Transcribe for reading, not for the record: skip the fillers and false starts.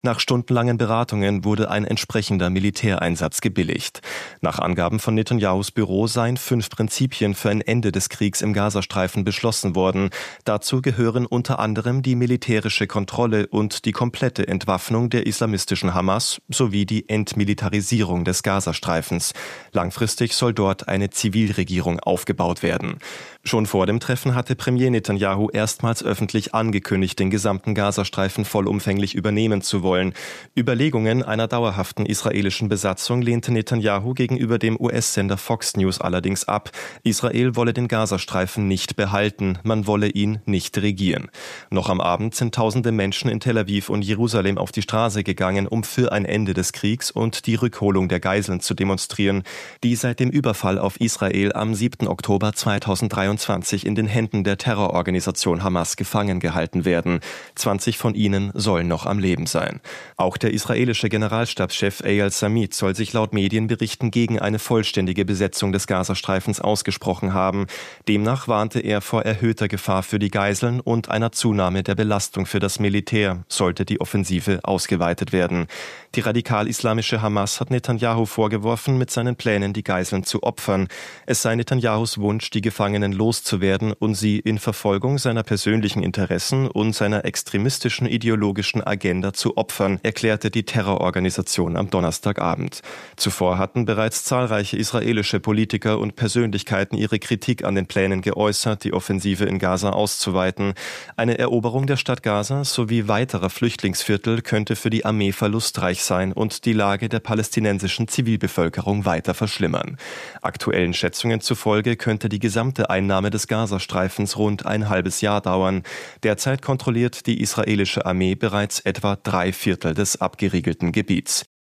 Nach stundenlangen Beratungen wurde ein entsprechender Militäreinsatz gebilligt. Nach Angaben von Netanyahus Büro seien 5 Prinzipien für ein Ende des Kriegs im Gazastreifen beschlossen worden. Dazu gehören unter anderem die militärische Kontrolle und die komplette Entwaffnung der islamistischen Hamas sowie die Entmilitarisierung des Gazastreifens. Langfristig soll dort eine Zivilregierung aufgebaut werden. Schon vor dem Treffen hatte Premier Netanyahu erstmals öffentlich angekündigt, den gesamten Gazastreifen vollumfänglich übernehmen zu wollen. Überlegungen einer dauerhaften israelischen Besatzung lehnte Netanyahu gegenüber dem US-Sender Fox News allerdings ab. Israel wolle den Gazastreifen nicht behalten, man wolle ihn nicht regieren. Noch am Abend sind tausende Menschen in Tel Aviv und Jerusalem auf die Straße gegangen, um für ein Ende des Kriegs und die Rückholung der Geiseln zu demonstrieren, die seit dem Überfall auf Israel am 7. Oktober 2023 in den Händen der Terrororganisation Hamas gefangen gehalten werden. 20 von ihnen sollen noch am Leben sein. Auch der israelische Generalstabschef Eyal Zamit soll sich laut Medienberichten gegen eine vollständige Besetzung des Gazastreifens ausgesprochen haben. Demnach warnte er vor erhöhter Gefahr für die Geiseln und einer Zunahme der Belastung für das Militär, sollte die Offensive ausgeweitet werden. Die radikal-islamische Hamas hat Netanyahu vorgeworfen, mit seinen Plänen die Geiseln zu opfern. Es sei Netanyahus Wunsch, die Gefangenen loszuwerden und sie in Verfolgung seiner persönlichen Interessen und seiner extremistischen ideologischen Agenda zu opfern, erklärte die Terrororganisation am Donnerstagabend. Zuvor hatten bereits zahlreiche israelische Politiker und Persönlichkeiten ihre Kritik an den Plänen geäußert, die Offensive in Gaza auszuweiten. Eine Eroberung der Stadt Gaza sowie weiterer Flüchtlingsviertel könnte für die Armee verlustreich sein und die Lage der palästinensischen Zivilbevölkerung weiter verschlimmern. Aktuellen Schätzungen zufolge könnte die gesamte Einnahme des Gazastreifens rund ein halbes Jahr dauern. Derzeit kontrolliert die israelische Armee bereits etwa 3/4 des abgeriegelten Gebiets.